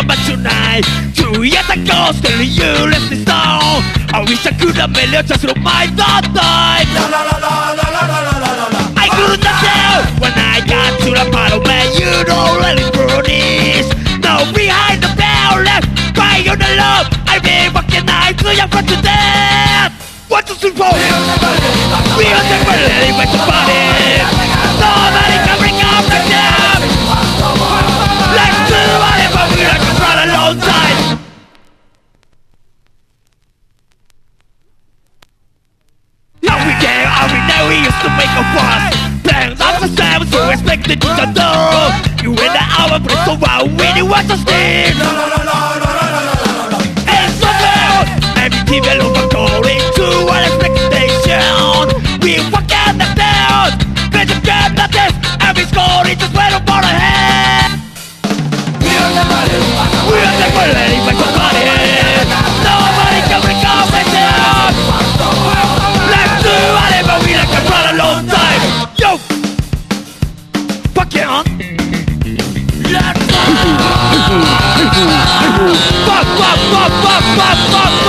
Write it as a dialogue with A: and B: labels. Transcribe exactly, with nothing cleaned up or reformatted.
A: come back tonight. Two years ago, still you left me stone. I wish I could have made you just through my thought time. I couldn't tell when I got to the bottom, man, you don't really furnish. No, behind the bell, left by on the love. I've been walking night till you're front to death. What to suppose? We are never letting back the body. Nobody can bring up the death. Like somebody, but we like to run a long time. Every day, every day we used to make a fuss. Playing up the same, so expected each other. You in the hour, but it's so wild when you watch us steam. It's so bad. Every T V look according to our expectation. We fucking the down. Better get the this. Every score is just right up on the head. We are never letting back the body. Nobody can bring up the down. Let's do whatever we like to run a long time. Yo! Fuck it on. Let's go! Fuck, fuck, fuck, fuck, fuck, fuck.